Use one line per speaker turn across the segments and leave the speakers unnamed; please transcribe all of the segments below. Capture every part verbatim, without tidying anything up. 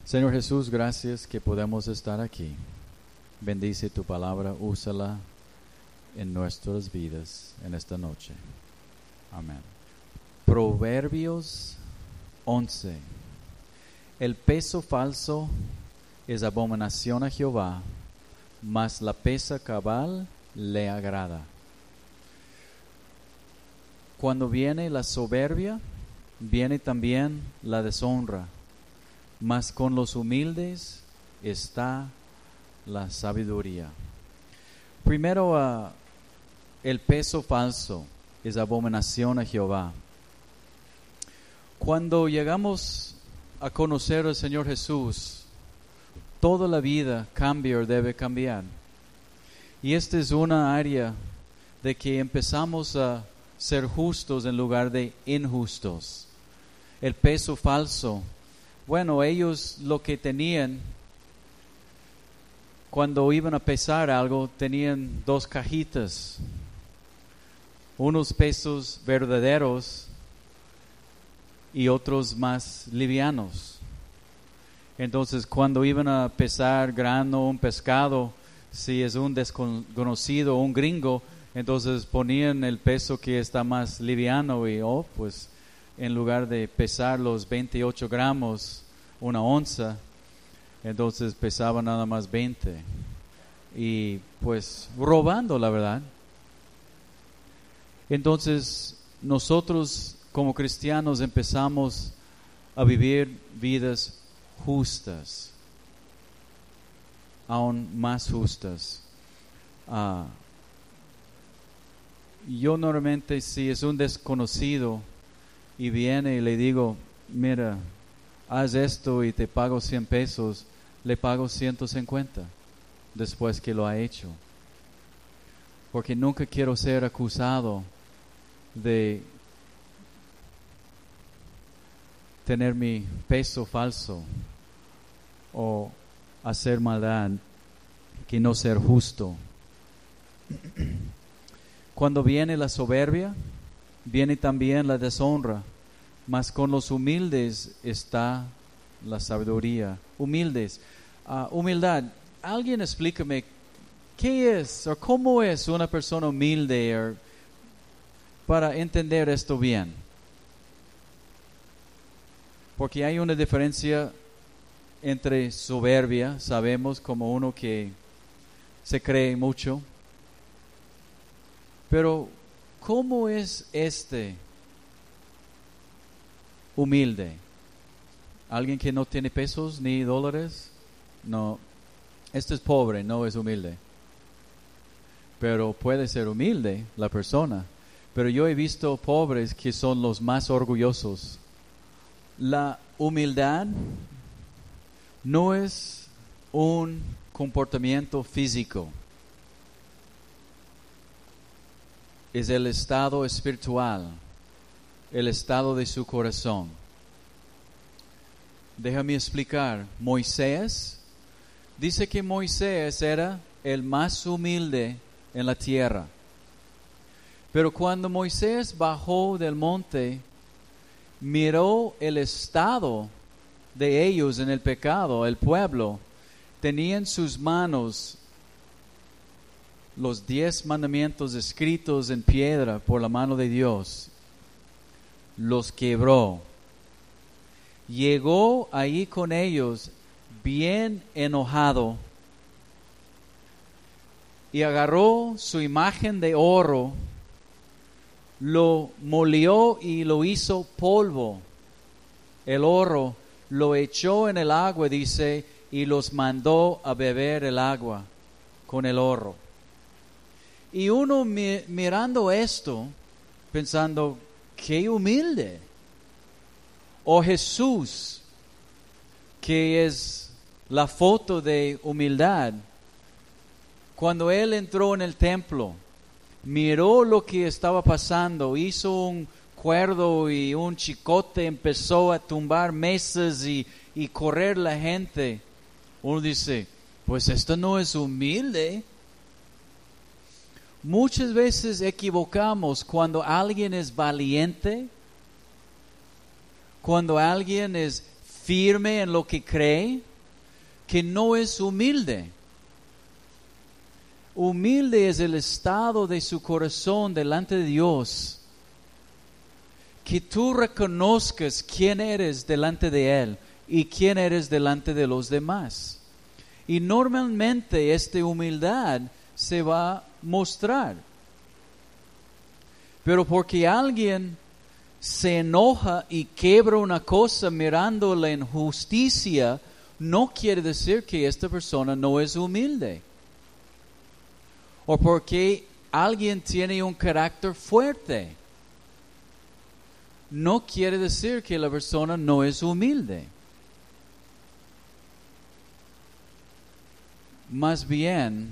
Señor Jesús, gracias que podemos estar aquí. Bendice tu palabra, úsala en nuestras vidas en esta noche. Amén. Proverbios once. El peso falso es abominación a Jehová, mas la pesa cabal le agrada. Cuando viene la soberbia, viene también la deshonra, mas con los humildes está la sabiduría. Primero, uh, el peso falso es abominación a Jehová. Cuando llegamos a conocer al Señor Jesús, toda la vida cambia o debe cambiar. Y esta es una área de que empezamos a ser justos en lugar de injustos. El peso falso. Bueno, ellos lo que tenían, cuando iban a pesar algo, tenían dos cajitas. Unos pesos verdaderos y otros más livianos. Entonces, cuando iban a pesar grano, un pescado, si es un desconocido o un gringo, entonces ponían el peso que está más liviano y, oh, pues, en lugar de pesar los veintiocho gramos, una onza, entonces pesaba nada más veinte. Y pues robando, la verdad. Entonces nosotros como cristianos empezamos a vivir vidas justas, aún más justas. Uh, yo normalmente, si es un desconocido y viene y le digo, mira, haz esto y te pago cien pesos, le pago ciento cincuenta después que lo ha hecho. Porque nunca quiero ser acusado de tener mi peso falso o hacer maldad, que no ser justo. Cuando viene la soberbia, viene también la deshonra, mas con los humildes está la sabiduría. Humildes. Uh, humildad. Alguien explícame, ¿qué es o cómo es una persona humilde or, para entender esto bien? Porque hay una diferencia entre soberbia, sabemos, como uno que se cree mucho. Pero, ¿cómo es este humilde? ¿Alguien que no tiene pesos ni dólares? No, este es pobre, no es humilde. Pero puede ser humilde la persona. Pero yo he visto pobres que son los más orgullosos. La humildad no es un comportamiento físico. Es el estado espiritual, el estado de su corazón. Déjame explicar. Moisés, dice que Moisés era el más humilde en la tierra. Pero cuando Moisés bajó del monte, miró el estado de ellos en el pecado, el pueblo. Tenía en sus manos los diez mandamientos escritos en piedra por la mano de Dios. Los quebró. Llegó ahí con ellos bien enojado y agarró su imagen de oro, lo molió y lo hizo polvo. El oro lo echó en el agua, dice, y los mandó a beber el agua con el oro. Y uno mi, mirando esto, pensando, qué humilde. O Jesús, que es la foto de humildad. Cuando Él entró en el templo, miró lo que estaba pasando, hizo un cuerdo y un chicote, empezó a tumbar mesas y, y correr la gente. Uno dice, pues esto no es humilde. Muchas veces equivocamos cuando alguien es valiente, cuando alguien es firme en lo que cree, que no es humilde. Humilde es el estado de su corazón delante de Dios. Que tú reconozcas quién eres delante de Él y quién eres delante de los demás. Y normalmente esta humildad se va a mostrar. Pero porque alguien se enoja y quebra una cosa mirando la injusticia, no quiere decir que esta persona no es humilde. O porque alguien tiene un carácter fuerte, no quiere decir que la persona no es humilde. Más bien,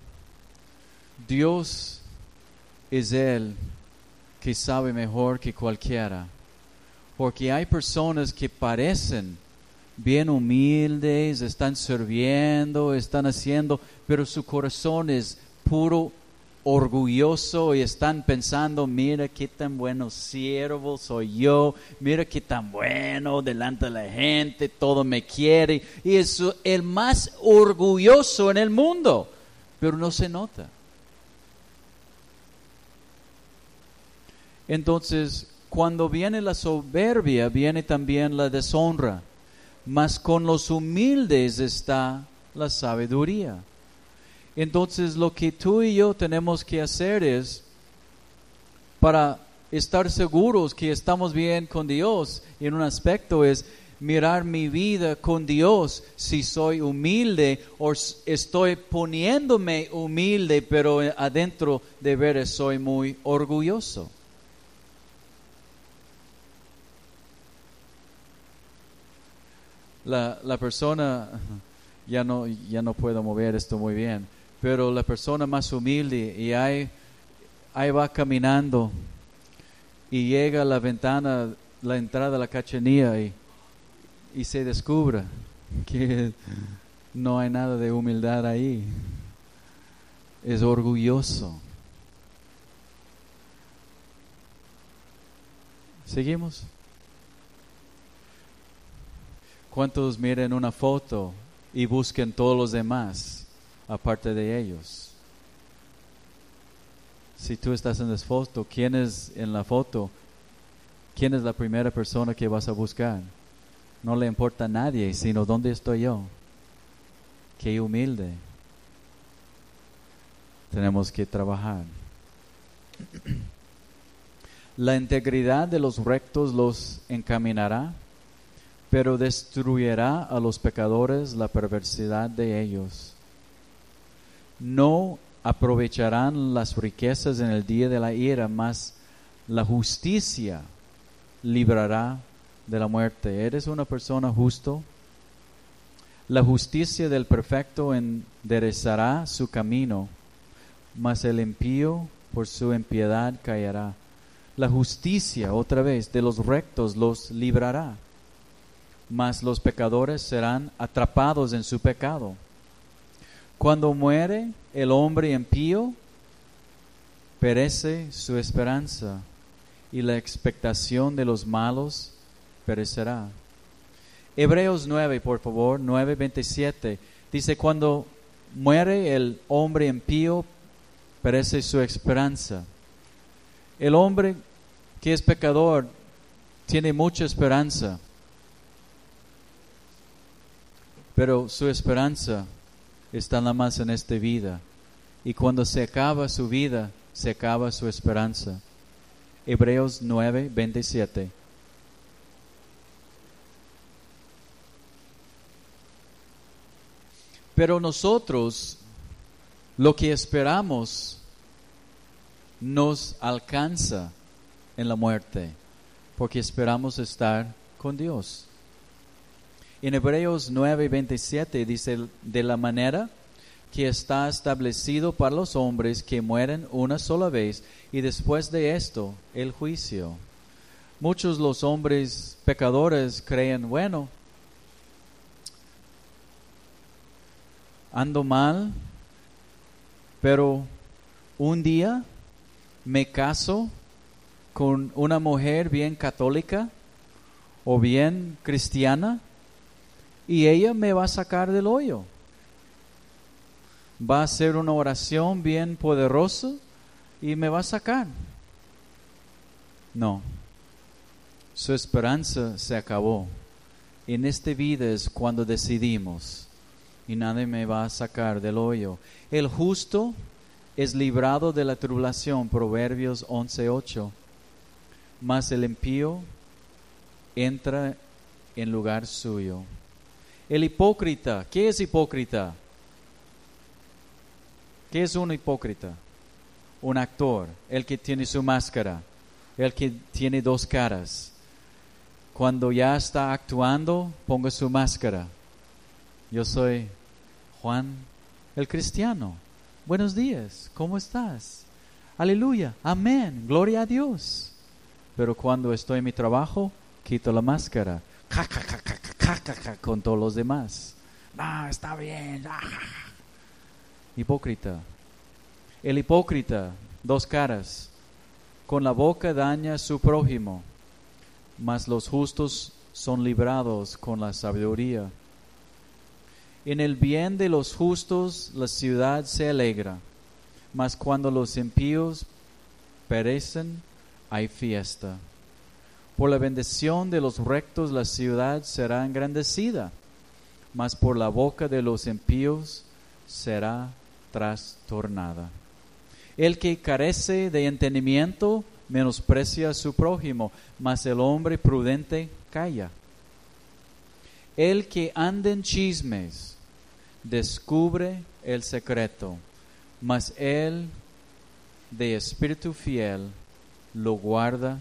Dios es Él que sabe mejor que cualquiera. Porque hay personas que parecen bien humildes, están sirviendo, están haciendo, pero su corazón es puro orgulloso y están pensando, mira qué tan bueno siervo soy yo, mira qué tan bueno delante de la gente, todo me quiere, y es el más orgulloso en el mundo, pero no se nota. Entonces, cuando viene la soberbia, viene también la deshonra, mas con los humildes está la sabiduría. Entonces, lo que tú y yo tenemos que hacer es, para estar seguros que estamos bien con Dios, en un aspecto es mirar mi vida con Dios, si soy humilde o estoy poniéndome humilde, pero adentro de veras soy muy orgulloso. La, la persona, ya no, ya no puedo mover esto muy bien, pero la persona más humilde y ahí, ahí va caminando y llega a la ventana, la entrada de la cachanilla y, y se descubre que no hay nada de humildad ahí. Es orgulloso. ¿Seguimos? ¿Cuántos miran una foto y buscan todos los demás aparte de ellos? Si tú estás en esa foto, ¿quién es en la foto? ¿Quién es la primera persona que vas a buscar? No le importa a nadie, sino ¿dónde estoy yo? Qué humilde. Tenemos que trabajar. La integridad de los rectos los encaminará, pero destruirá a los pecadores la perversidad de ellos. No aprovecharán las riquezas en el día de la ira, mas la justicia librará de la muerte. ¿Eres una persona justo? La justicia del perfecto enderezará su camino, mas el impío por su impiedad caerá. La justicia, otra vez, de los rectos los librará, mas los pecadores serán atrapados en su pecado. Cuando muere el hombre impío, perece su esperanza, y la expectación de los malos perecerá. Hebreos nueve, por favor, nueve veintisiete, dice, cuando muere el hombre impío, perece su esperanza. El hombre que es pecador tiene mucha esperanza, pero su esperanza está nada más en esta vida. Y cuando se acaba su vida, se acaba su esperanza. Hebreos nueve veintisiete. Pero nosotros, lo que esperamos, nos alcanza en la muerte, porque esperamos estar con Dios. En Hebreos nueve veintisiete dice, de la manera que está establecido para los hombres que mueren una sola vez, y después de esto, el juicio. Muchos los hombres pecadores creen, bueno, ando mal, pero un día me caso con una mujer bien católica o bien cristiana y ella me va a sacar del hoyo. Va a hacer una oración bien poderosa y me va a sacar. No, su esperanza se acabó. En esta vida es cuando decidimos, y nadie me va a sacar del hoyo. El justo es librado de la tribulación, Proverbios once ocho. Mas el impío entra en lugar suyo. El hipócrita, ¿qué es hipócrita? ¿Qué es un hipócrita? Un actor, el que tiene su máscara, el que tiene dos caras. Cuando ya está actuando, ponga su máscara. Yo soy Juan el cristiano. Buenos días, ¿cómo estás? Aleluya, amén, gloria a Dios. Pero cuando estoy en mi trabajo, quito la máscara. Ja, ja, ja, ja, ja, ja, ja, con todos los demás. No, está bien. Ah. Hipócrita. El hipócrita, dos caras. Con la boca daña a su prójimo, mas los justos son librados con la sabiduría. En el bien de los justos la ciudad se alegra, mas cuando los impíos perecen, hay fiesta. Por la bendición de los rectos la ciudad será engrandecida, mas por la boca de los impíos será trastornada. El que carece de entendimiento menosprecia a su prójimo, mas el hombre prudente calla. El que anda en chismes descubre el secreto, mas el de espíritu fiel lo guarda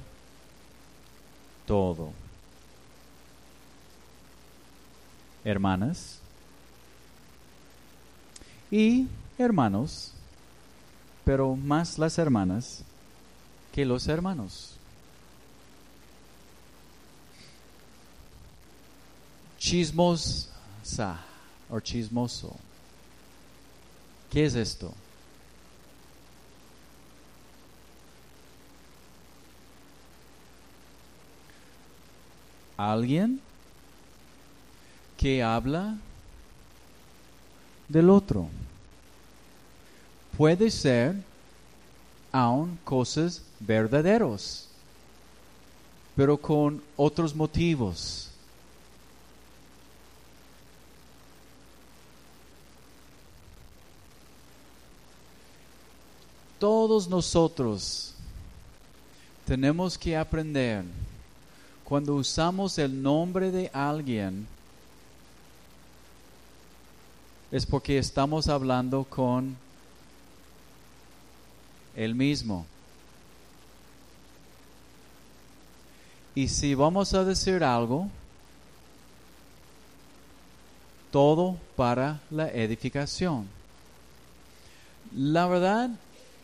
todo. Hermanas y hermanos, pero más las hermanas que los hermanos. Chismosa o chismoso. ¿Qué es esto? Alguien que habla del otro. Puede ser aún cosas verdaderas, pero con otros motivos. Todos nosotros tenemos que aprender, cuando usamos el nombre de alguien, es porque estamos hablando con el mismo. Y si vamos a decir algo, todo para la edificación. La verdad,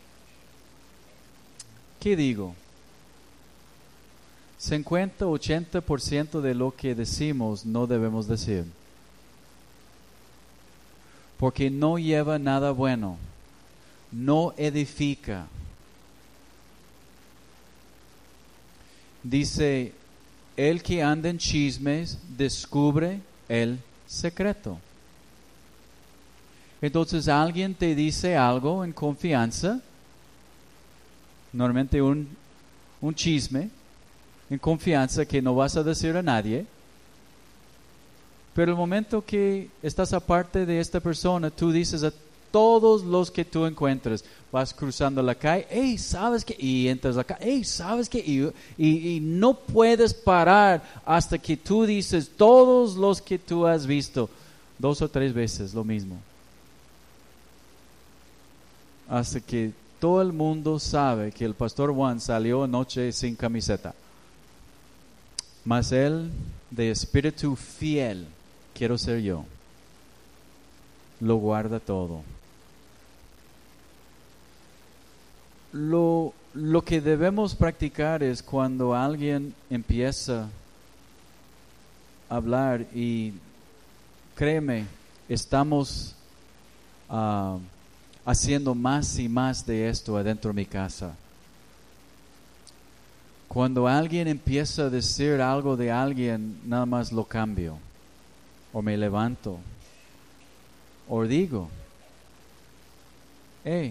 ¿qué digo? cincuenta, ochenta por ciento de lo que decimos no debemos decir, porque no lleva nada bueno, no edifica. Dice, el que anda en chismes descubre el secreto. Entonces alguien te dice algo en confianza, normalmente un, un chisme, en confianza que no vas a decir a nadie, pero el momento que estás aparte de esta persona, tú dices a todos los que tú encuentres, vas cruzando la calle, hey, ¿sabes qué? Y entras acá, hey, ¿sabes qué? Y, y, y no puedes parar hasta que tú dices todos los que tú has visto, dos o tres veces lo mismo. Hasta que todo el mundo sabe que el pastor Juan salió anoche sin camiseta. Mas él, de espíritu fiel, quiero ser yo, lo guarda todo. Lo, lo que debemos practicar es cuando alguien empieza a hablar, y créeme, estamos uh, haciendo más y más de esto adentro de mi casa. Cuando alguien empieza a decir algo de alguien, nada más lo cambio. o me levanto, o digo, hey,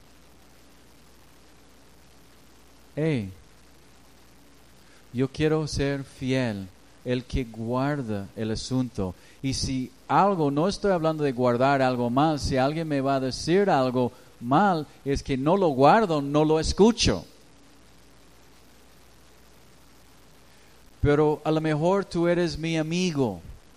hey, yo quiero ser fiel, el que guarda el asunto. Y si algo, no estoy hablando de guardar algo mal, si alguien me va a decir algo mal, es que no lo guardo, no lo escucho. Pero a lo mejor tú eres mi amigo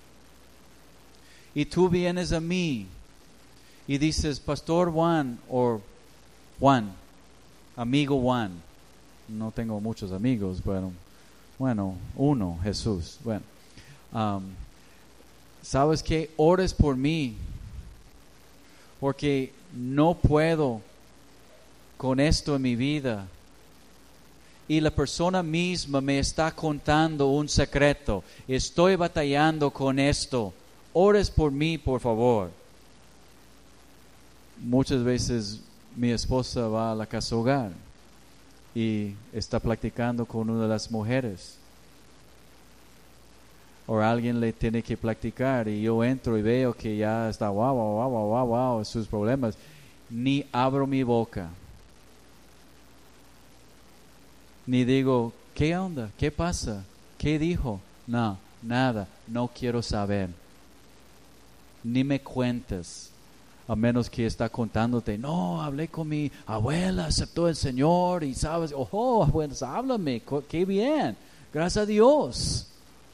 y tú vienes a mí y dices, Pastor Juan, o Juan, amigo Juan. No tengo muchos amigos, pero bueno, uno, Jesús. Bueno, um, ¿sabes qué? Ores por mí, porque no puedo con esto en mi vida. Y la persona misma me está contando un secreto. Estoy batallando con esto. Ores por mí, por favor. Muchas veces mi esposa va a la casa hogar y está platicando con una de las mujeres. O alguien le tiene que platicar y yo entro y veo que ya está wow, wow, wow, wow, wow, wow, sus problemas. Ni abro mi boca. Ni digo, ¿qué onda? ¿Qué pasa? ¿Qué dijo? No, nada, no quiero saber. Ni me cuentes. A menos que está contándote, no, hablé con mi abuela, aceptó el Señor y sabes, ojo, pues háblame, qué bien, gracias a Dios.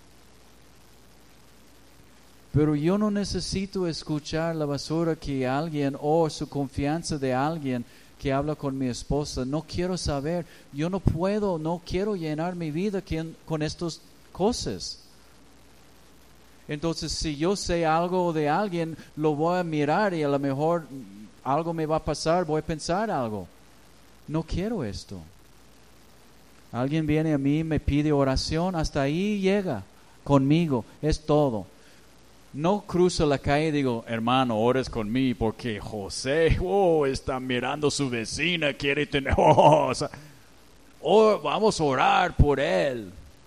Pero yo no necesito escuchar la basura que alguien o su confianza de alguien que habla con mi esposa. No quiero saber, yo no puedo, no quiero llenar mi vida con estas cosas. Entonces, si yo sé algo de alguien, lo voy a mirar y a lo mejor algo me va a pasar, voy a pensar algo. No quiero esto. Alguien viene a mí, me pide oración, hasta ahí llega conmigo, es todo. No cruzo la calle y digo, hermano, ores conmigo porque José oh, está mirando a su vecina, quiere tener, oh, o sea, oh, vamos a orar por él.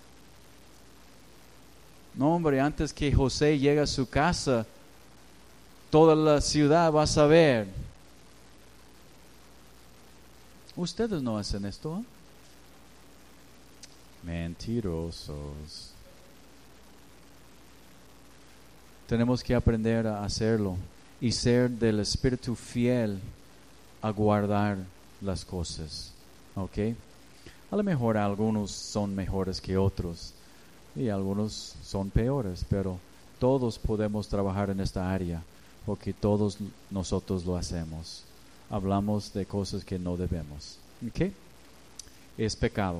No, hombre, antes que José llegue a su casa, toda la ciudad va a saber. Ustedes no hacen esto, ¿eh? Mentirosos. Tenemos que aprender a hacerlo y ser del espíritu fiel a guardar las cosas. ¿Ok? A lo mejor algunos son mejores que otros y algunos son peores, pero todos podemos trabajar en esta área porque todos nosotros lo hacemos. Hablamos de cosas que no debemos. ¿Ok? Es pecado.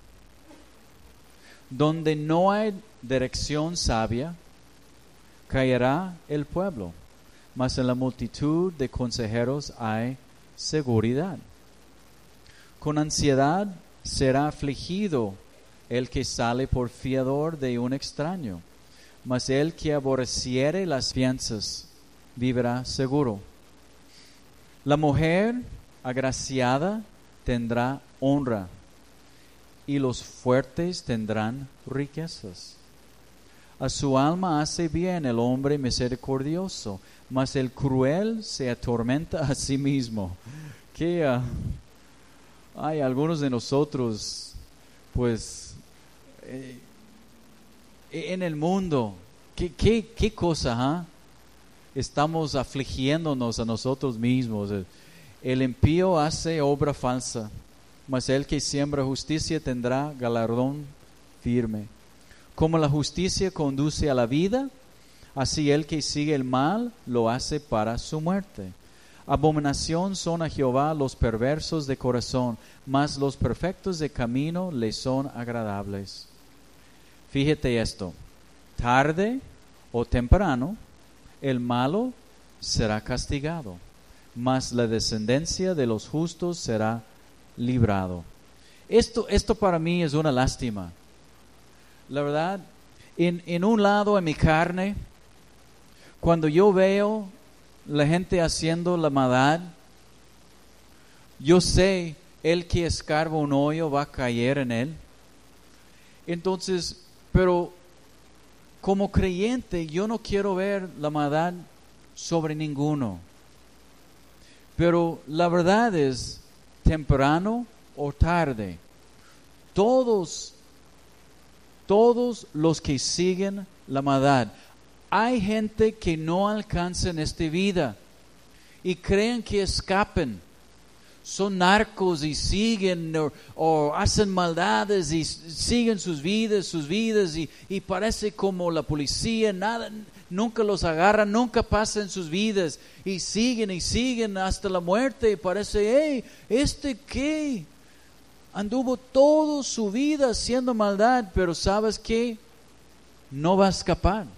Donde no hay dirección sabia, caerá el pueblo, mas en la multitud de consejeros hay seguridad. Con ansiedad será afligido el que sale por fiador de un extraño, mas el que aborreciere las fianzas vivirá seguro. La mujer agraciada tendrá honra, y los fuertes tendrán riquezas. A su alma hace bien el hombre misericordioso, mas el cruel se atormenta a sí mismo. Que uh, hay algunos de nosotros, pues, eh, en el mundo, ¿qué, qué, qué cosa, ¿eh? Estamos afligiéndonos a nosotros mismos. El, el impío hace obra falsa, mas el que siembra justicia tendrá galardón firme. Como la justicia conduce a la vida, así el que sigue el mal lo hace para su muerte. Abominación son a Jehová los perversos de corazón, mas los perfectos de camino le son agradables. Fíjate esto, tarde o temprano el malo será castigado, mas la descendencia de los justos será librado. Esto, esto para mí es una lástima. La verdad, en, en un lado en mi carne, cuando yo veo la gente haciendo la maldad, yo sé, el que escarba un hoyo va a caer en él. Entonces, pero como creyente, yo no quiero ver la maldad sobre ninguno. Pero la verdad es, temprano o tarde, todos, todos los que siguen la maldad, hay gente que no alcanza en esta vida y creen que escapen. Son narcos y siguen o, o hacen maldades y siguen sus vidas, sus vidas y, y parece como la policía, nada, nunca los agarra, nunca pasa en sus vidas y siguen y siguen hasta la muerte y parece, hey, ¿este qué? Anduvo toda su vida haciendo maldad, pero ¿sabes qué? No va a escapar.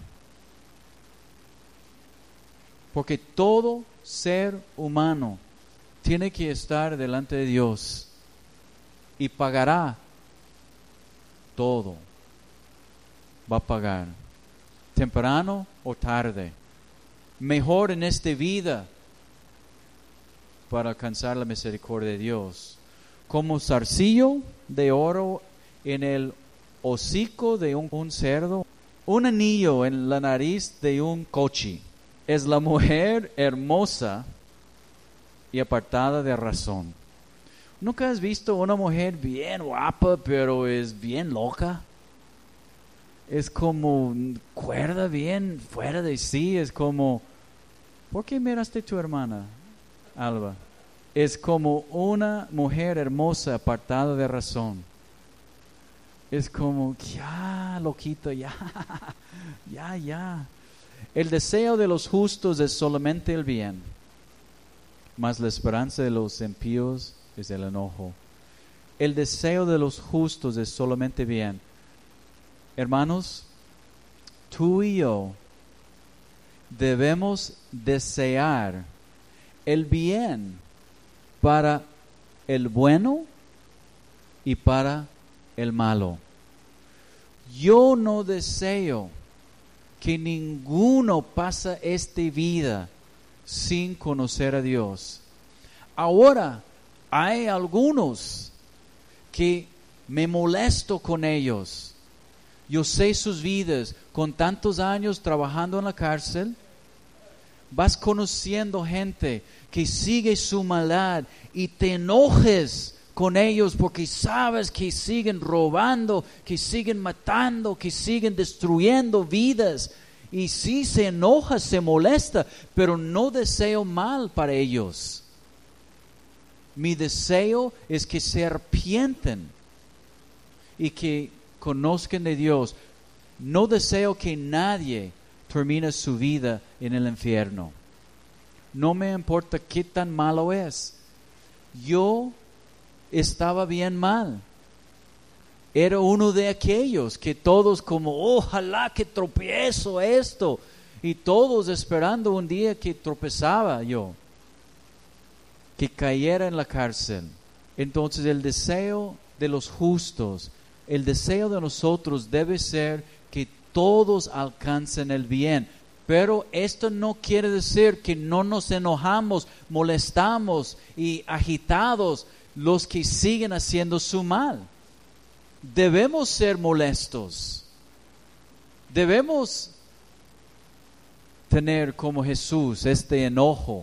Porque todo ser humano tiene que estar delante de Dios y pagará todo. Va a pagar, temprano o tarde. Mejor en esta vida para alcanzar la misericordia de Dios. Como zarcillo de oro en el hocico de un, un cerdo, un anillo en la nariz de un cochi. Es la mujer hermosa y apartada de razón. ¿Nunca has visto una mujer bien guapa, pero es bien loca? Es como cuerda bien fuera de sí, es como... ¿Por qué miraste a tu hermana, Alba? Es como una mujer hermosa, apartada de razón. Es como, ya, loquito, ya, ya, ya. El deseo de los justos es solamente el bien, mas la esperanza de los impíos es el enojo. El deseo de los justos es solamente bien. Hermanos, tú y yo debemos desear el bien para el bueno y para el malo. Yo no deseo que ninguno pase esta vida sin conocer a Dios. Ahora hay algunos que me molesto con ellos. Yo sé sus vidas, con tantos años trabajando en la cárcel, vas conociendo gente que sigue su maldad y te enojes con ellos porque sabes que siguen robando, que siguen matando, que siguen destruyendo vidas. Y sí se enoja, se molesta, pero no deseo mal para ellos. Mi deseo es que se arrepienten y que conozcan de Dios. No deseo que nadie termine su vida en el infierno. No me importa qué tan malo es. Yo estaba bien mal. Era uno de aquellos que todos como, ojalá que tropiezo esto. Y todos esperando un día que tropezaba yo, que cayera en la cárcel. Entonces el deseo de los justos, el deseo de nosotros debe ser que todos alcancen el bien. Pero esto no quiere decir que no nos enojamos, molestamos y agitados los que siguen haciendo su mal. Debemos ser molestos. Debemos tener como Jesús este enojo.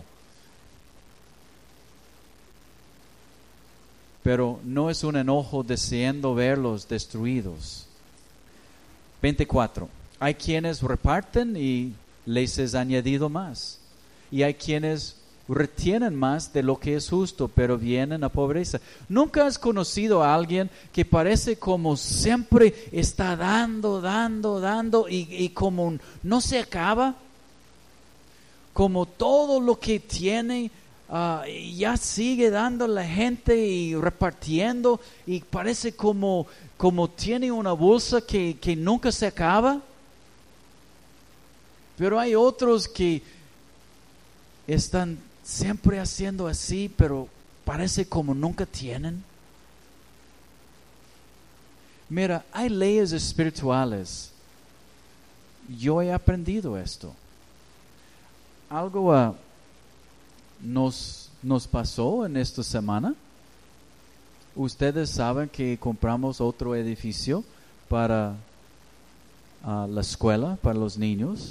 Pero no es un enojo deseando verlos destruidos. veinticuatro. Hay quienes reparten y les es añadido más. Y hay quienes retienen más de lo que es justo, pero vienen a pobreza. ¿Nunca has conocido a alguien que parece como siempre está dando, dando, dando y, y como no se acaba? Como todo lo que tiene uh, ya sigue dando a la gente y repartiendo y parece como, como tiene una bolsa que, que nunca se acaba. Pero hay otros que están siempre haciendo así, pero parece como nunca tienen. Mira, hay leyes espirituales. Yo he aprendido esto. Algo uh, nos, nos pasó en esta semana. Ustedes saben que compramos otro edificio para uh, la escuela para los niños.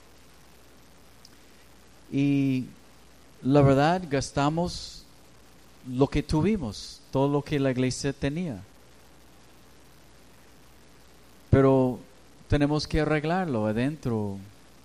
Y la verdad gastamos lo que tuvimos, todo lo que la iglesia tenía. Pero tenemos que arreglarlo adentro.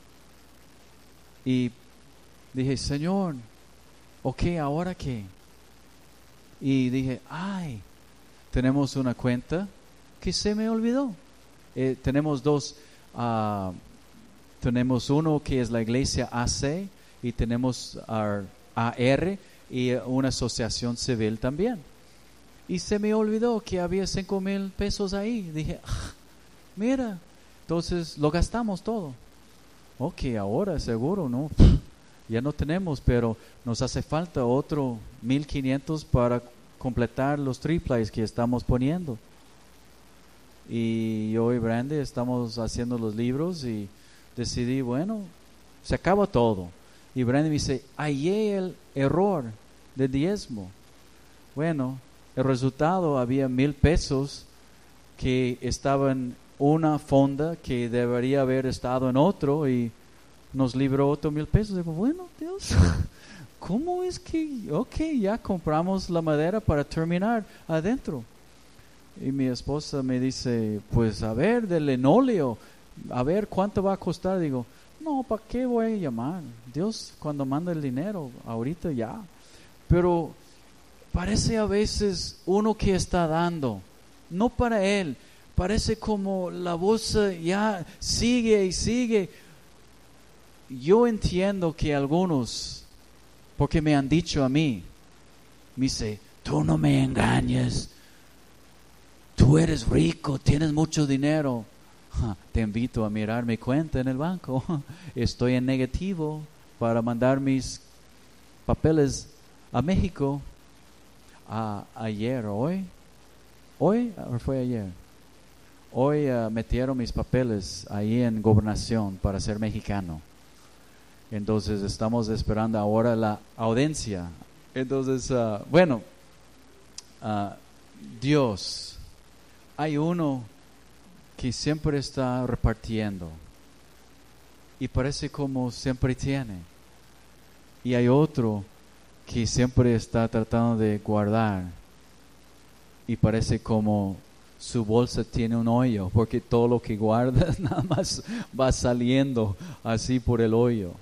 Y dije, Señor, ok, ¿ahora qué? Y dije, ay, tenemos una cuenta que se me olvidó. Eh, tenemos dos, uh, tenemos uno que es la iglesia A C y tenemos uh, A R y una asociación civil también. Y se me olvidó que había cinco mil pesos ahí. Dije, ah, mira, entonces lo gastamos todo. Ok, ahora seguro, ¿no? Ya no tenemos, pero nos hace falta otro mil quinientos para completar los triples que estamos poniendo. Y yo y Brandy estamos haciendo los libros y decidí, bueno, se acaba todo. Y Brandy me dice, hallé el error de diezmo. Bueno, el resultado había mil pesos que estaban una fonda que debería haber estado en otro y nos libró otro mil pesos. Digo, bueno, Dios, ¿cómo es que, ok, ya compramos la madera para terminar adentro? Y mi esposa me dice, pues a ver, del linóleo, a ver cuánto va a costar. Digo, no, ¿para qué voy a llamar? Dios cuando manda el dinero, ahorita ya. Pero parece a veces uno que está dando, no para él, parece como la bolsa ya sigue y sigue. Yo entiendo que algunos, porque me han dicho a mí, me dice, tú no me engañes, tú eres rico, tienes mucho dinero. Ja, te invito a mirar mi cuenta en el banco. Estoy en negativo para mandar mis papeles a México. Ah, ayer, hoy, hoy o fue ayer. Hoy uh, metieron mis papeles ahí en Gobernación para ser mexicano. Entonces estamos esperando ahora la audiencia. Entonces, uh, bueno, uh, Dios, hay uno que siempre está repartiendo y parece como siempre tiene. Y hay otro que siempre está tratando de guardar y parece como su bolsa tiene un hoyo, porque todo lo que guarda nada más va saliendo así por el hoyo.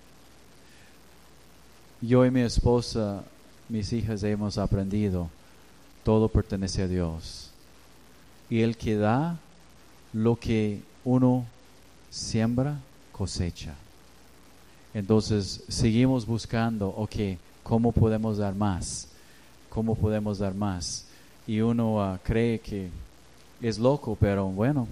Yo y mi esposa, mis hijas, hemos aprendido, todo pertenece a Dios. Y el que da lo que uno siembra, cosecha. Entonces seguimos buscando, ok, ¿cómo podemos dar más? ¿Cómo podemos dar más? Y uno uh, cree que es loco, pero bueno.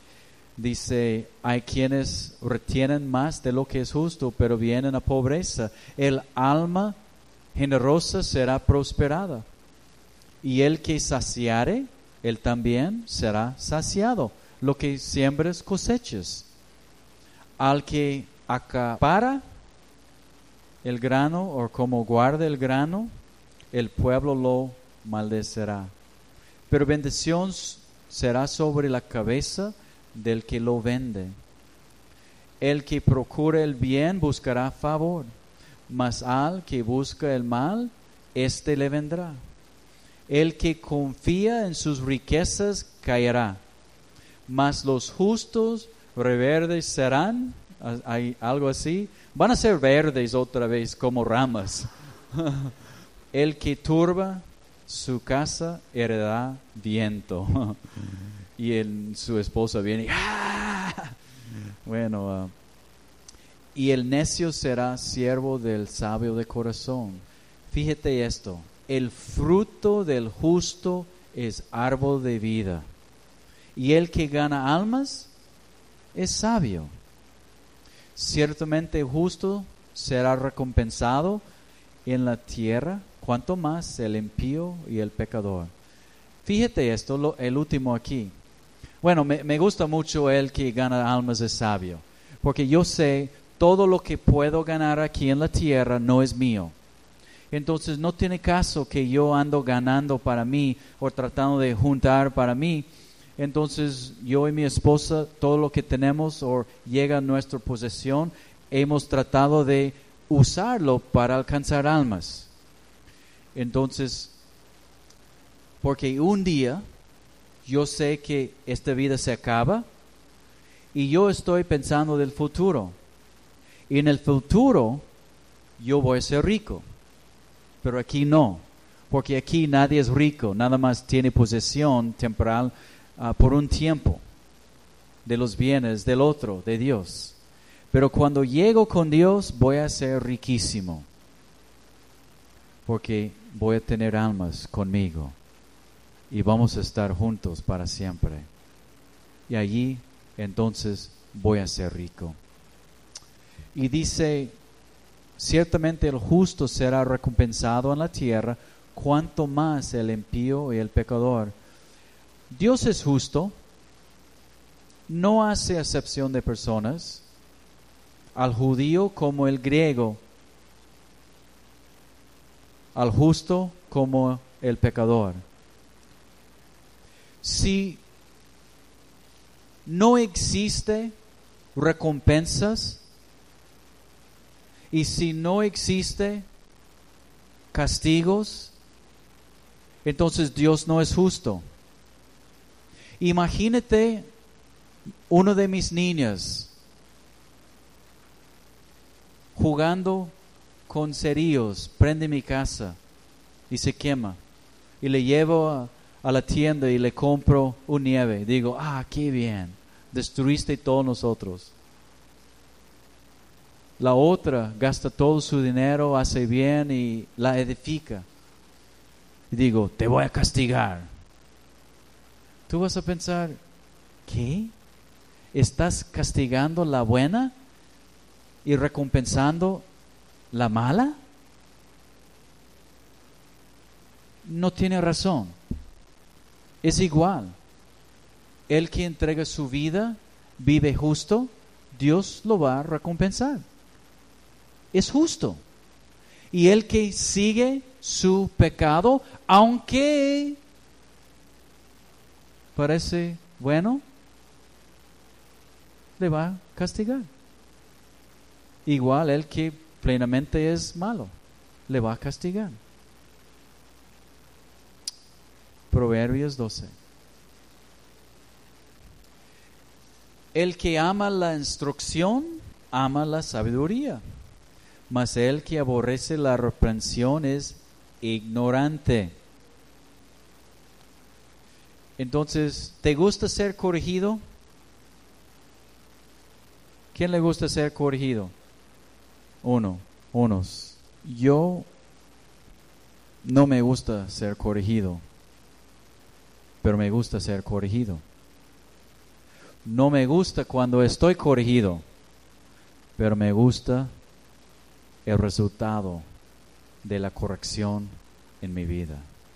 Dice, hay quienes retienen más de lo que es justo, pero vienen a pobreza. El alma generosa será prosperada. Y el que saciare, él también será saciado. Lo que siembres cosechas. Al que acapara el grano, o como guarda el grano, el pueblo lo maldecerá. Pero bendición será sobre la cabeza del que lo vende. El que procura el bien buscará favor, mas al que busca el mal, éste le vendrá. El que confía en sus riquezas caerá, mas los justos reverdecerán. Hay algo así, van a ser verdes otra vez como ramas. El que turba su casa heredará viento. Y el, su esposa viene, ¡ah! Bueno, uh, y el necio será siervo del sabio de corazón. Fíjate esto, el fruto del justo es árbol de vida, y el que gana almas es sabio. Ciertamente el justo será recompensado en la tierra, cuanto más el impío y el pecador. Fíjate esto, lo, el último aquí. Bueno, me, me gusta mucho el que gana almas es sabio, porque yo sé todo lo que puedo ganar aquí en la tierra no es mío. Entonces no tiene caso que yo ando ganando para mí o tratando de juntar para mí. entonces yo y mi esposa, todo lo que tenemos o llega a nuestra posesión, hemos tratado de usarlo para alcanzar almas. Entonces, porque un día yo sé que esta vida se acaba y yo estoy pensando del futuro. Y en el futuro yo voy a ser rico, pero aquí no, porque aquí nadie es rico, nada más tiene posesión temporal uh, por un tiempo de los bienes del otro, de Dios. Pero cuando llego con Dios voy a ser riquísimo, porque voy a tener almas conmigo y vamos a estar juntos para siempre. Y allí entonces voy a ser rico. Y dice, ciertamente el justo será recompensado en la tierra, cuanto más el impío y el pecador. Dios es justo, no hace acepción de personas, al judío como el griego, al justo como el pecador. Si no existe recompensas y si no existe castigos, entonces Dios no es justo. Imagínate uno de mis niñas jugando con cerillos, prende mi casa y se quema. Y le llevo a, a la tienda y le compro un nieve. Digo, ah, qué bien, destruiste todos nosotros. La otra gasta todo su dinero, hace bien y la edifica. Y digo, te voy a castigar. Tú vas a pensar, ¿qué? ¿Estás castigando la buena y recompensando la mala? No tiene razón. Es igual. El que entrega su vida, vive justo, Dios lo va a recompensar. Es justo. Y el que sigue su pecado, aunque parece bueno, le va a castigar. Igual el que plenamente es malo, le va a castigar. Proverbios doce. El que ama la instrucción, ama la sabiduría. Mas el que aborrece la reprensión es ignorante. Entonces, ¿te gusta ser corregido? ¿Quién le gusta ser corregido? Uno, unos. Yo no me gusta ser corregido, pero me gusta ser corregido. No me gusta cuando estoy corregido, pero me gusta el resultado de la corrección en mi vida.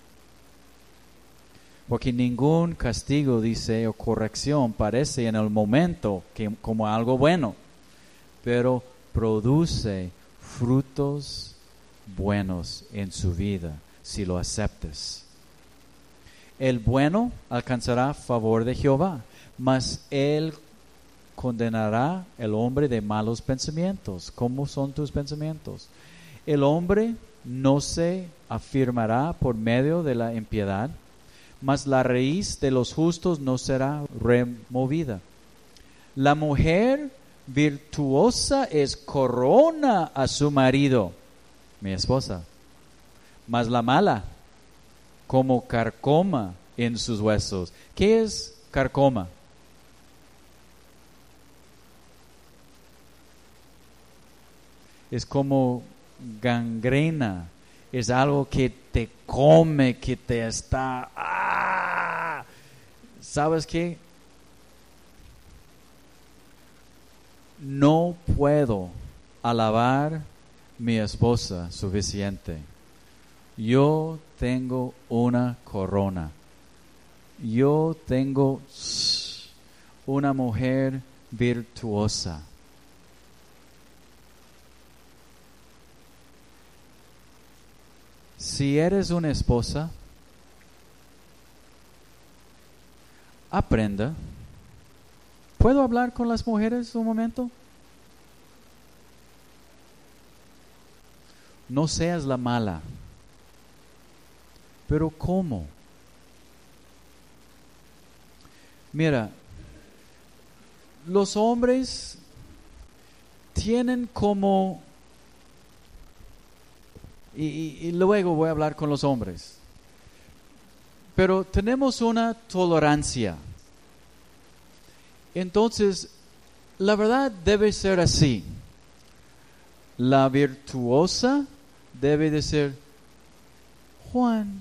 Porque ningún castigo, dice, o corrección parece en el momento que, como algo bueno, pero produce frutos buenos en su vida si lo aceptas. El bueno alcanzará favor de Jehová, mas él condenará el hombre de malos pensamientos. ¿Cómo son tus pensamientos? El hombre no se afirmará por medio de la impiedad, mas la raíz de los justos no será removida. La mujer virtuosa es corona a su marido, mi esposa, mas la mala como carcoma en sus huesos. ¿Qué es carcoma? Es como gangrena, es algo que te come, que te está... ¡ah! ¿Sabes qué? No puedo alabar mi esposa suficiente. Yo tengo una corona. Yo tengo una mujer virtuosa. Si eres una esposa, aprenda. ¿Puedo hablar con las mujeres un momento? No seas la mala. ¿Pero cómo? Mira, los hombres tienen como... Y, y, y luego voy a hablar con los hombres. Pero tenemos una tolerancia. Entonces, la verdad debe ser así. La virtuosa debe de ser, Juan,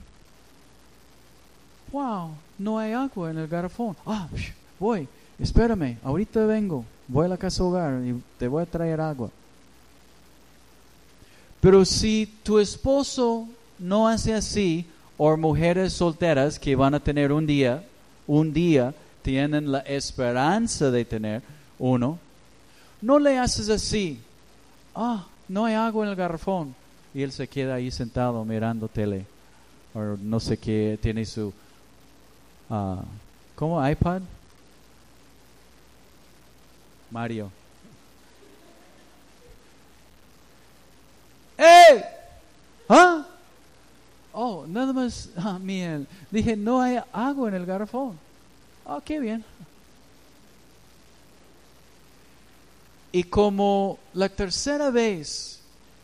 wow, no hay agua en el garrafón. Ah, voy, espérame, ahorita vengo, voy a la casa hogar y te voy a traer agua. Pero si tu esposo no hace así, o mujeres solteras que van a tener un día, un día tienen la esperanza de tener uno, no le haces así. Ah, no hay agua en el garrafón. Y él se queda ahí sentado mirando tele. O no sé qué, tiene su... Uh, ¿Cómo? ¿iPad? Mario. ¡Ey! ¿Ah? Oh, nada más, ah, miel. Dije, no hay agua en el garrafón. Oh, qué bien. Y como la tercera vez,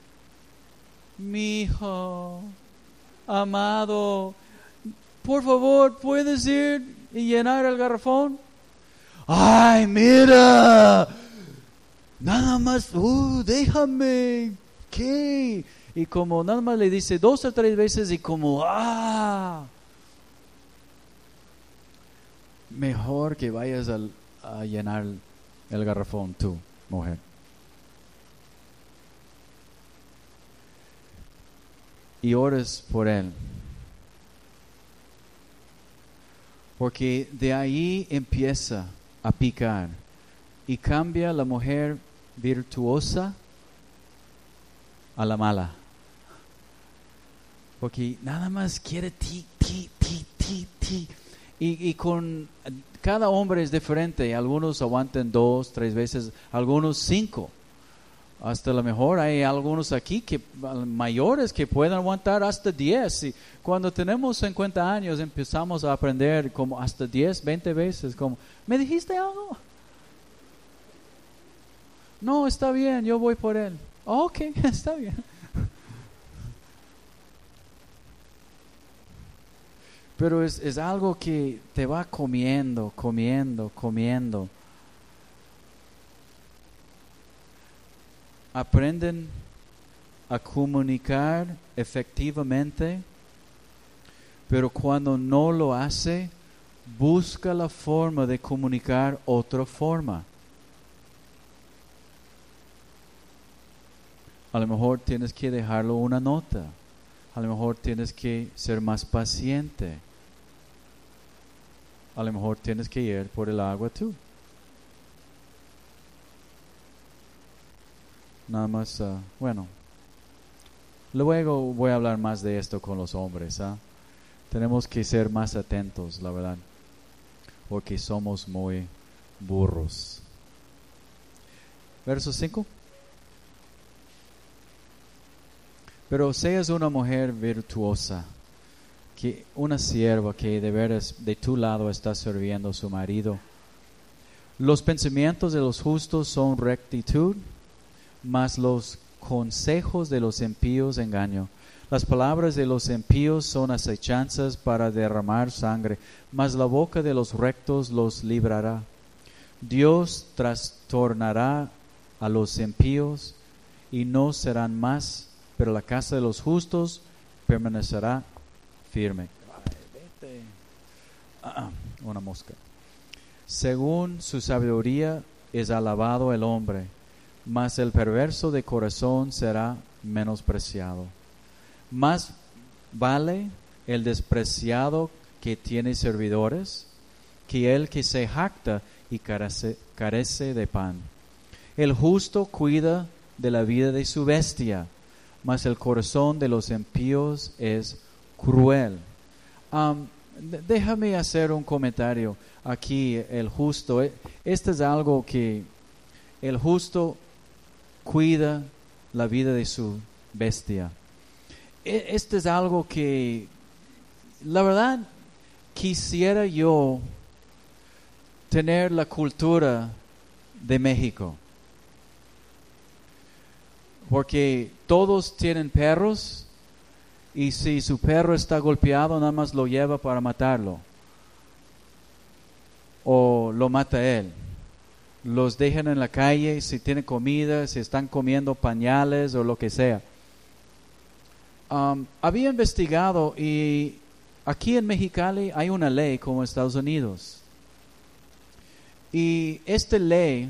mi hijo, amado, por favor, ¿puedes ir y llenar el garrafón? Ay, mira, nada más, uh, déjame, ¿qué? Y como nada más le dice dos o tres veces y como, ah, mejor que vayas a, a llenar el garrafón tú, mujer. Y ores por él. Porque de ahí empieza a picar y cambia la mujer virtuosa a la mala. Porque nada más quiere ti, ti, ti, ti, ti. Y, y con cada hombre es diferente. Algunos aguantan dos, tres veces, algunos cinco. Hasta lo mejor hay algunos aquí que mayores que pueden aguantar hasta diez. Y cuando tenemos cincuenta años empezamos a aprender como hasta diez, veinte veces. Como, ¿me dijiste algo? No, está bien, yo voy por él. Oh, ok, está bien. Pero es, es algo que te va comiendo, comiendo, comiendo. Aprenden a comunicar efectivamente, pero cuando no lo hace, busca la forma de comunicar otra forma. A lo mejor tienes que dejarlo una nota. A lo mejor tienes que ser más paciente. A lo mejor tienes que ir por el agua tú. Nada más, uh, bueno, luego voy a hablar más de esto con los hombres. ¿eh? Tenemos que ser más atentos, la verdad, porque somos muy burros. Verso cinco. Pero seas una mujer virtuosa, que una sierva que de veras de tu lado está sirviendo a su marido. Los pensamientos de los justos son rectitud, mas los consejos de los impíos engaño. Las palabras de los impíos son acechanzas para derramar sangre, mas la boca de los rectos los librará. Dios trastornará a los impíos y no serán más, pero la casa de los justos permanecerá firme. Ay, vete. Ah, una mosca. Según su sabiduría es alabado el hombre, mas el perverso de corazón será menospreciado. Más vale el despreciado que tiene servidores que el que se jacta y carece, carece de pan. El justo cuida de la vida de su bestia, mas el corazón de los impíos es cruel. Um, D- déjame hacer un comentario aquí, el justo. eh, Este es algo que el justo cuida la vida de su bestia. E- Este es algo que, la verdad, quisiera yo tener la cultura de México. Porque todos tienen perros y si su perro está golpeado, nada más lo lleva para matarlo. O lo mata él. Los dejan en la calle, si tienen comida, si están comiendo pañales o lo que sea. Um, había investigado y aquí en Mexicali hay una ley como en Estados Unidos. Y esta ley,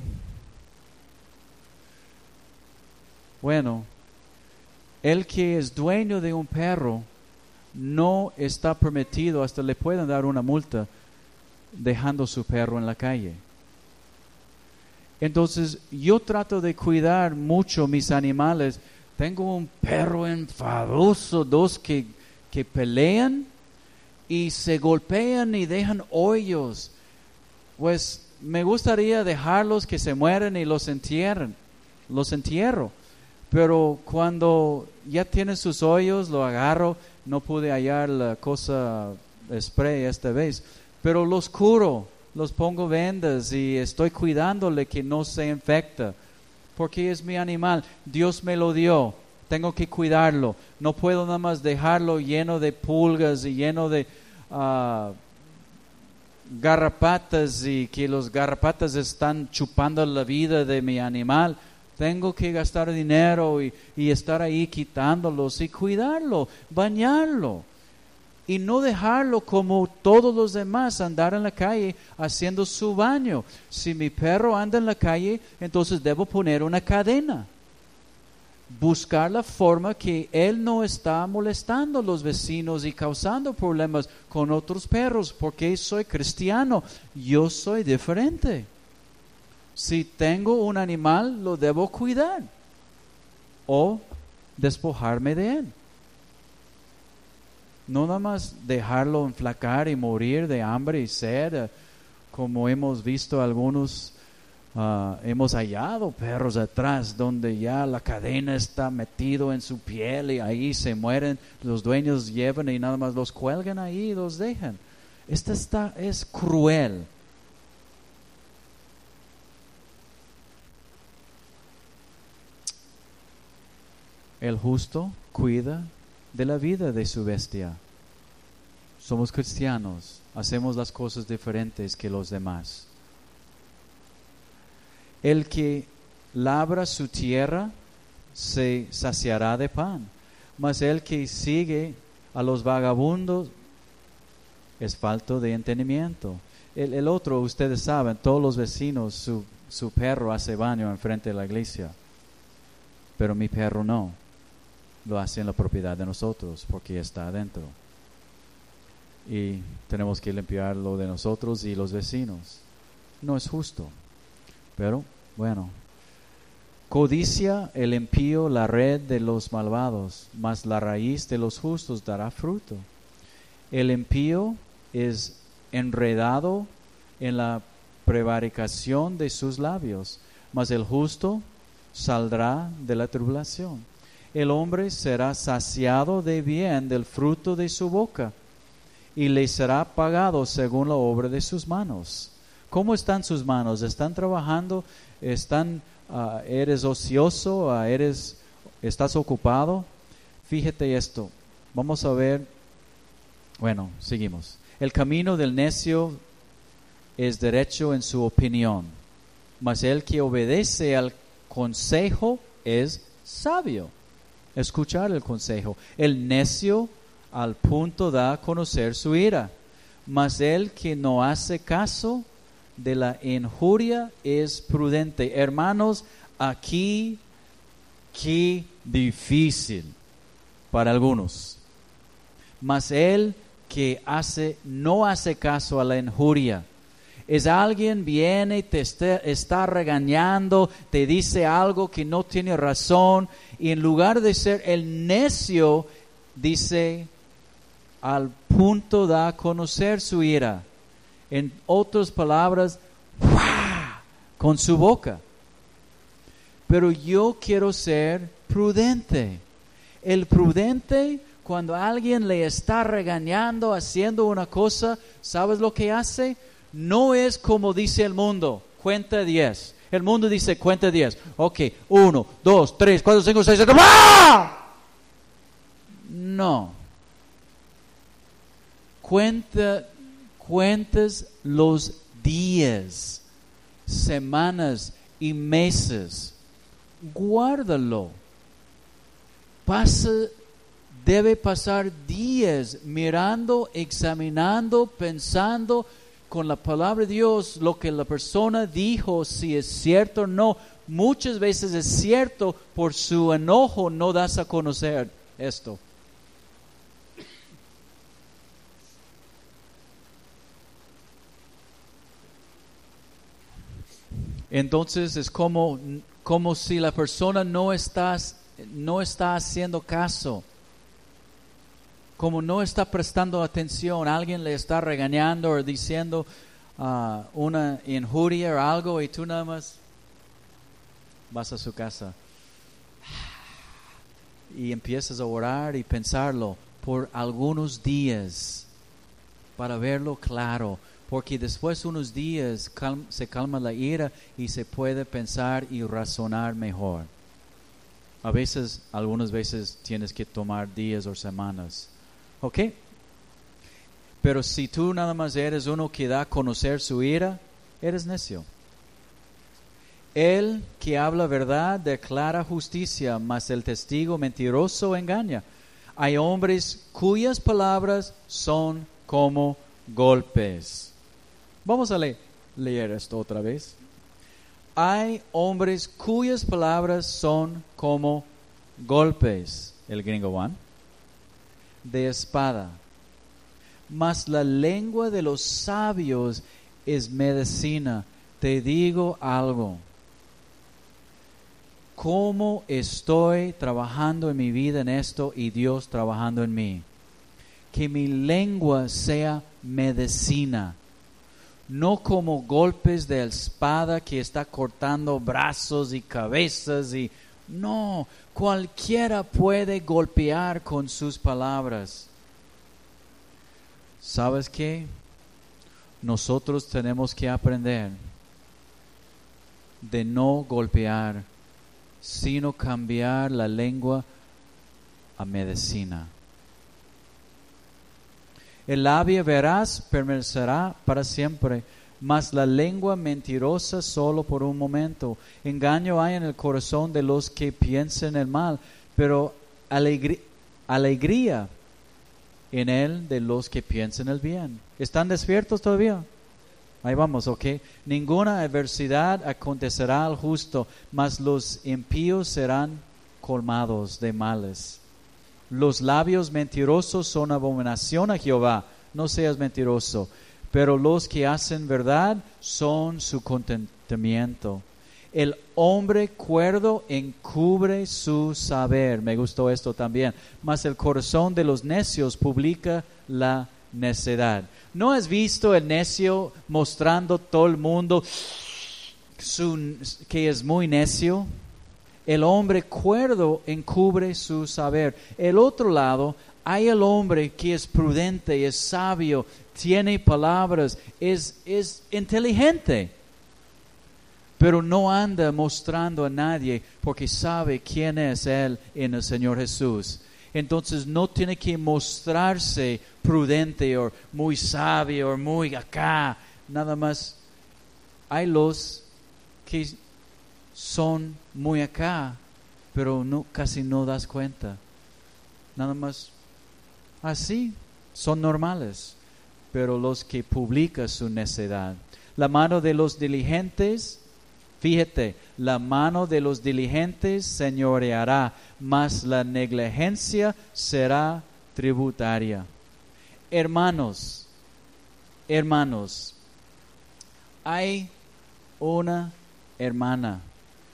bueno, el que es dueño de un perro no está permitido, hasta le pueden dar una multa dejando su perro en la calle. Entonces yo trato de cuidar mucho mis animales. Tengo un perro enfadoso, dos que, que pelean y se golpean y dejan hoyos. Pues me gustaría dejarlos que se mueran y los entierren, los entierro. Pero cuando ya tienen sus hoyos, lo agarro. No pude hallar la cosa spray esta vez, pero los curo, los pongo vendas y estoy cuidándole que no se infecta, porque es mi animal. Dios me lo dio, tengo que cuidarlo. No puedo nada más dejarlo lleno de pulgas y lleno de uh, garrapatas y que los garrapatas están chupando la vida de mi animal. Tengo que gastar dinero y, y estar ahí quitándolos y cuidarlo, bañarlo. Y no dejarlo como todos los demás andar en la calle haciendo su baño. Si mi perro anda en la calle, entonces debo poner una cadena. Buscar la forma que él no está molestando a los vecinos y causando problemas con otros perros. Porque soy cristiano, yo soy diferente. Si tengo un animal, lo debo cuidar o despojarme de él. No nada más dejarlo enflacar y morir de hambre y sed, como hemos visto algunos, uh, hemos hallado perros atrás donde ya la cadena está metido en su piel y ahí se mueren, los dueños llevan y nada más los cuelgan ahí y los dejan. Esta está, es cruel. El justo cuida de la vida de su bestia. Somos cristianos, hacemos las cosas diferentes que los demás. El que labra su tierra se saciará de pan, mas el que sigue a los vagabundos es falto de entendimiento. El, el otro, ustedes saben, todos los vecinos, su, su perro hace baño enfrente de la iglesia, pero mi perro no. Lo hace en la propiedad de nosotros porque está adentro. Y tenemos que limpiarlo de nosotros y los vecinos. No es justo. Pero, bueno. Codicia el impío la red de los malvados, mas la raíz de los justos dará fruto. El impío es enredado en la prevaricación de sus labios, mas el justo saldrá de la tribulación. El hombre será saciado de bien del fruto de su boca, y le será pagado según la obra de sus manos. ¿Cómo están sus manos? ¿Están trabajando? ¿Están, uh, eres ocioso? Uh, eres, ¿Estás ocupado? Fíjate esto. Vamos a ver. Bueno, seguimos. El camino del necio es derecho en su opinión, mas el que obedece al consejo es sabio. Escuchar el consejo. El necio al punto da a conocer su ira, mas el que no hace caso de la injuria es prudente. Hermanos, aquí qué difícil para algunos. Mas el que hace no hace caso a la injuria. Es alguien viene y te está, está regañando, te dice algo que no tiene razón, y en lugar de ser el necio, dice al punto da a conocer su ira. En otras palabras, ¡wah!, con su boca. Pero yo quiero ser prudente. El prudente, cuando alguien le está regañando, haciendo una cosa, ¿sabes lo que hace? No es como dice el mundo, cuenta diez. El mundo dice cuenta diez. Ok, uno, dos, tres, cuatro, cinco, seis, siete. ¡Ah! No. Cuenta, cuentas los días, semanas y meses. Guárdalo. Pasa, debe pasar días mirando, examinando, pensando con la palabra de Dios lo que la persona dijo, si es cierto o no. Muchas veces es cierto, por su enojo no das a conocer esto. Entonces es como, como si la persona no está, no está haciendo caso. Como no está prestando atención, alguien le está regañando o diciendo uh, una injuria o algo y tú nada más vas a su casa y empiezas a orar y pensarlo por algunos días para verlo claro, porque después de unos días cal- se calma la ira y se puede pensar y razonar mejor. A veces, algunas veces tienes que tomar días o semanas. ¿Ok? Pero si tú nada más eres uno que da a conocer su ira, eres necio. El que habla verdad declara justicia, mas el testigo mentiroso engaña. Hay hombres cuyas palabras son como golpes. Vamos a le- leer esto otra vez. Hay hombres cuyas palabras son como golpes. El gringo one. De espada, mas la lengua de los sabios es medicina. Te digo algo, cómo estoy trabajando en mi vida en esto y Dios trabajando en mí, que mi lengua sea medicina, no como golpes de espada que está cortando brazos y cabezas y no, cualquiera puede golpear con sus palabras. ¿Sabes qué? Nosotros tenemos que aprender de no golpear, sino cambiar la lengua a medicina. El labio veraz permanecerá para siempre, mas la lengua mentirosa solo por un momento. Engaño hay en el corazón de los que piensan el mal, pero alegría, alegría en él de los que piensan el bien. ¿Están despiertos todavía? Ahí vamos, ¿ok? Ninguna adversidad acontecerá al justo, mas los impíos serán colmados de males. Los labios mentirosos son abominación a Jehová. No seas mentiroso. Pero los que hacen verdad son su contentamiento. El hombre cuerdo encubre su saber. Me gustó esto también. Mas el corazón de los necios publica la necedad. ¿No has visto el necio mostrando todo el mundo su, que es muy necio? El hombre cuerdo encubre su saber. El otro lado, hay el hombre que es prudente, es sabio, tiene palabras, es, es inteligente, pero no anda mostrando a nadie porque sabe quién es él en el Señor Jesús. Entonces no tiene que mostrarse prudente o muy sabio o muy acá. Nada más hay los que son muy acá, pero no, casi no das cuenta. Nada más así, son normales. Pero los que publican su necedad. La mano de los diligentes, fíjate, la mano de los diligentes señoreará, mas la negligencia será tributaria. Hermanos, hermanos, hay una hermana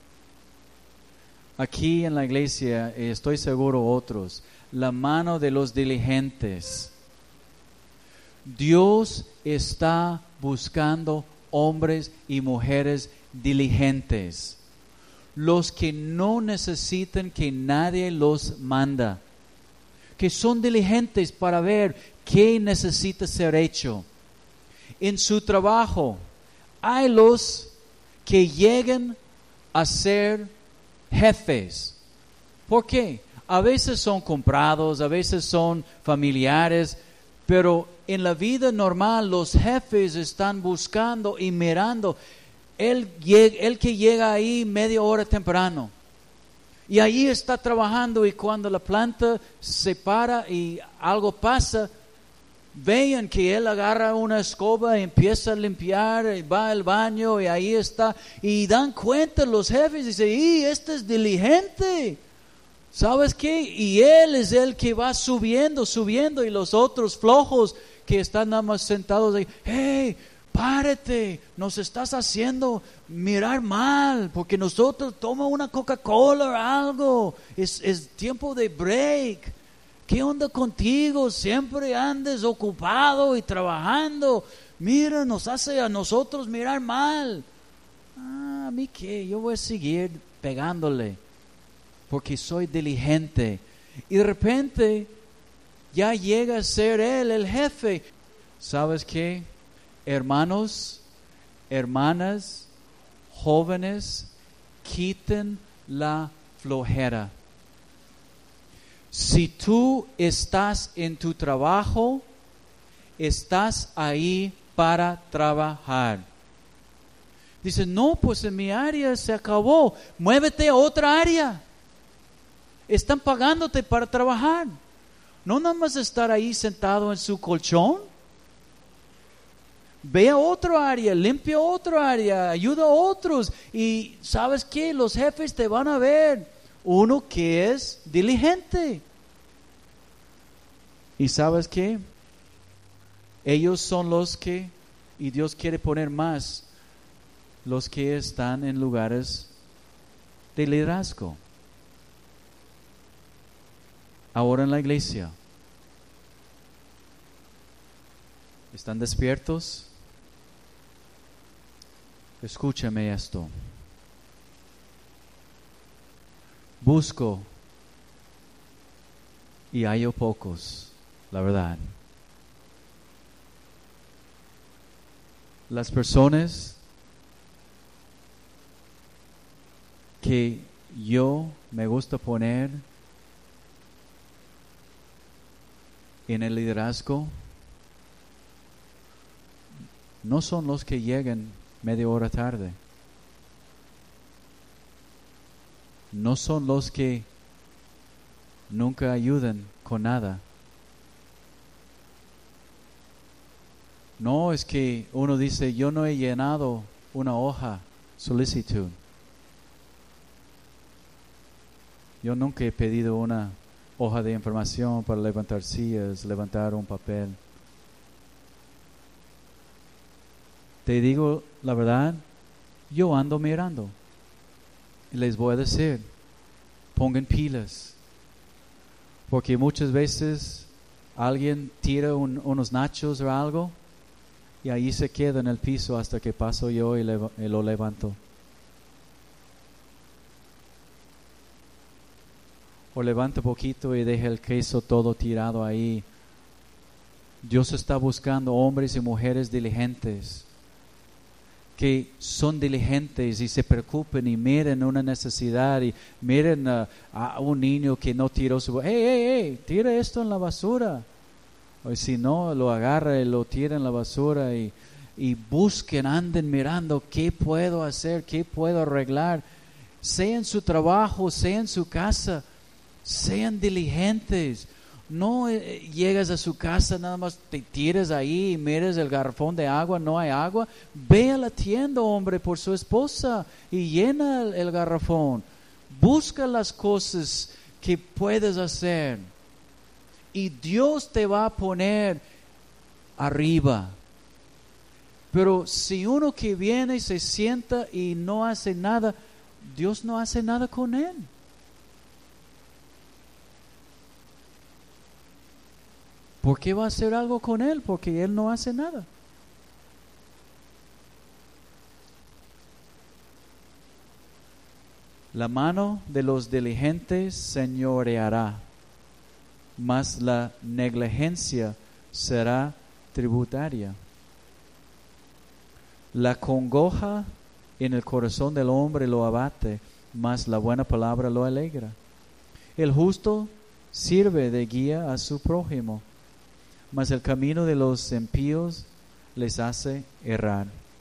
aquí en la iglesia, y estoy seguro otros, la mano de los diligentes. Dios está buscando hombres y mujeres diligentes, los que no necesitan que nadie los manda, que son diligentes para ver qué necesita ser hecho. En su trabajo hay los que llegan a ser jefes. ¿Por qué? A veces son comprados, a veces son familiares, pero en la vida normal los jefes están buscando y mirando el, el que llega ahí media hora temprano. Y ahí está trabajando, y cuando la planta se para y algo pasa, vean que él agarra una escoba y empieza a limpiar, y va al baño y ahí está. Y dan cuenta los jefes y dicen, ¡y este es diligente! ¿Sabes qué? Y él es el que va subiendo, subiendo, y los otros flojos que están nada más sentados ahí, ¡hey! Párate, nos estás haciendo mirar mal, porque nosotros toma una Coca-Cola o algo, es, es tiempo de break. ¿Qué onda contigo? Siempre andes ocupado y trabajando. Mira, nos hace a nosotros mirar mal. Ah, ¿a mí qué? Yo voy a seguir pegándole, porque soy diligente. Y de repente ya llega a ser él el jefe. ¿Sabes qué? Hermanos, hermanas, jóvenes, quiten la flojera. Si tú estás en tu trabajo, estás ahí para trabajar. Dice, no, pues en mi área se acabó. Muévete a otra área. Están pagándote para trabajar. No nada más estar ahí sentado en su colchón. Ve a otro área, limpia otro área, ayuda a otros. Y ¿sabes qué? Los jefes te van a ver. Uno que es diligente. ¿Y sabes qué? Ellos son los que, y Dios quiere poner más, los que están en lugares de liderazgo. Ahora en la iglesia. ¿Están despiertos? Escúchame esto. Busco y hallo pocos, la verdad. Las personas que yo me gusta poner en el liderazgo no son los que llegan media hora tarde. No son los que nunca ayudan con nada. No es que uno dice, yo no he llenado una hoja solicitud. Yo nunca he pedido una hoja de información para levantar sillas, levantar un papel. Te digo la verdad, yo ando mirando. Y les voy a decir, pongan pilas. Porque muchas veces alguien tira un, unos nachos o algo y ahí se queda en el piso hasta que paso yo y, le, y lo levanto. O levanta poquito y deja el queso todo tirado ahí. Dios está buscando hombres y mujeres diligentes, que son diligentes y se preocupen y miren una necesidad y miren a, a un niño que no tiró su... ¡Hey, hey, hey! Tira esto en la basura. O si no, lo agarra y lo tira en la basura y, y busquen, anden mirando qué puedo hacer, qué puedo arreglar. Sea en su trabajo, sea en su casa, sean diligentes. No eh, llegas a su casa, nada más te tiras ahí y mires el garrafón de agua, no hay agua. Ve a la tienda, hombre, por su esposa y llena el, el garrafón. Busca las cosas que puedes hacer y Dios te va a poner arriba. Pero si uno que viene y se sienta y no hace nada, Dios no hace nada con él. ¿Por qué va a hacer algo con él? Porque él no hace nada. La mano de los diligentes señoreará, mas la negligencia será tributaria. La congoja en el corazón del hombre lo abate, mas la buena palabra lo alegra. El justo sirve de guía a su prójimo, mas el camino de los impíos les hace errar.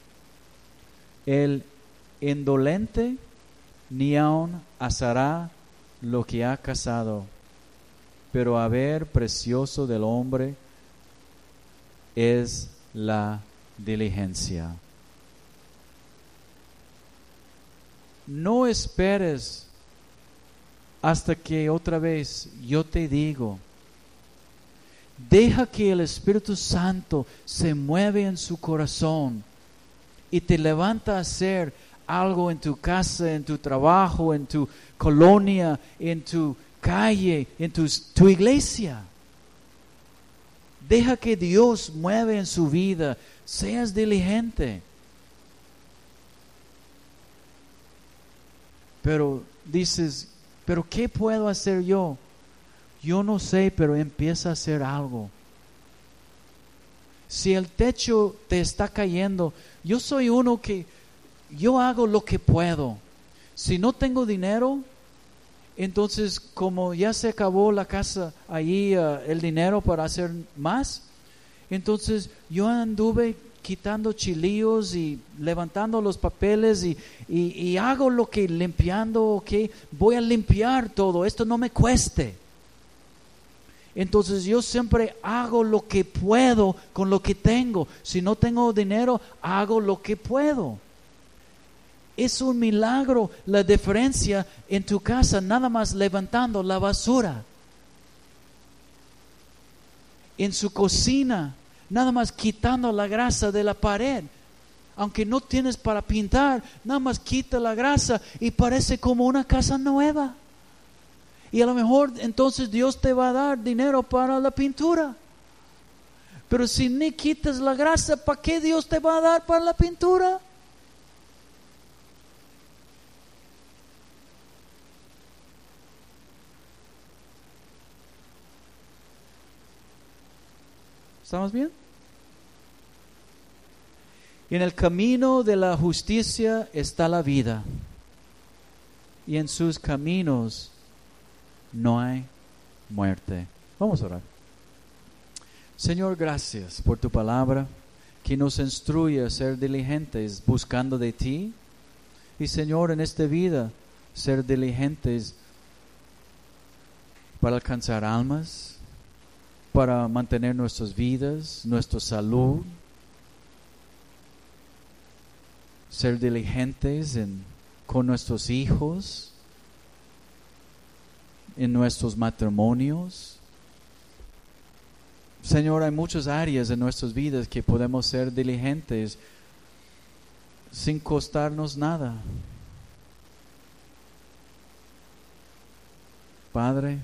El indolente ni aun asará lo que ha cazado, pero haber precioso del hombre es la diligencia. No esperes hasta que otra vez yo te digo. Deja que el Espíritu Santo se mueva en su corazón y te levanta a hacer algo en tu casa, en tu trabajo, en tu colonia, en tu calle, en tu, tu iglesia. Deja que Dios mueva en su vida. Seas diligente. Pero dices, ¿pero qué puedo hacer yo? Yo no sé, pero empieza a hacer algo. Si el techo te está cayendo, yo soy uno que yo hago lo que puedo. Si no tengo dinero, entonces como ya se acabó la casa allí, uh, el dinero para hacer más, entonces yo anduve quitando chilillos y levantando los papeles y, y, y hago lo que limpiando, ok, voy a limpiar todo, esto no me cueste. Entonces yo siempre hago lo que puedo con lo que tengo. Si no tengo dinero, hago lo que puedo. Es un milagro la diferencia en tu casa, nada más levantando la basura. En su cocina, nada más quitando la grasa de la pared. Aunque no tienes para pintar, nada más quita la grasa y parece como una casa nueva. Y a lo mejor entonces Dios te va a dar dinero para la pintura. Pero si ni quitas la grasa, ¿para qué Dios te va a dar para la pintura? ¿Estamos bien? En el camino de la justicia está la vida, y en sus caminos no hay muerte. Vamos a orar. Señor, gracias por tu palabra que nos instruye a ser diligentes buscando de ti. Y Señor, en esta vida, ser diligentes para alcanzar almas, para mantener nuestras vidas, nuestra salud. Ser diligentes en, con nuestros hijos, en nuestros matrimonios. Señor, hay muchas áreas en nuestras vidas que podemos ser diligentes sin costarnos nada. Padre,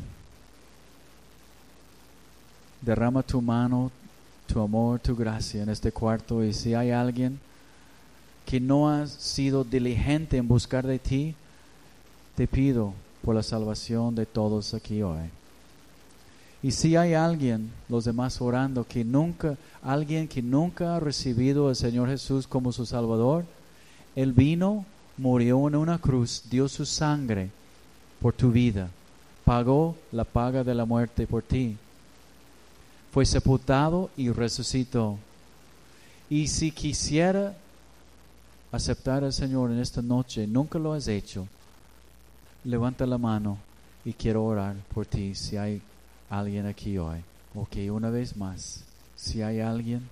derrama tu mano, tu amor, tu gracia en este cuarto, y si hay alguien que no ha sido diligente en buscar de ti, te pido por la salvación de todos aquí hoy. Y si hay alguien, los demás orando, que nunca, alguien que nunca ha recibido al Señor Jesús como su Salvador, Él vino, murió en una cruz, dio su sangre por tu vida, pagó la paga de la muerte por ti, fue sepultado y resucitó. Y si quisiera aceptar al Señor en esta noche, nunca lo has hecho, levanta la mano y quiero orar por ti. Si hay alguien aquí hoy, ok, una vez más, si hay alguien,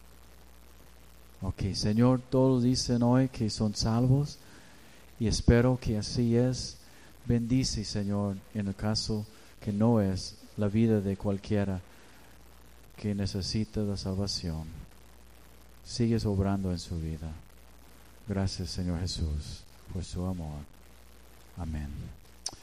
ok, Señor, todos dicen hoy que son salvos y espero que así es. Bendice, Señor, en el caso que no es, la vida de cualquiera que necesita la salvación. Sigues obrando en su vida. Gracias, Señor Jesús, por su amor. Amén.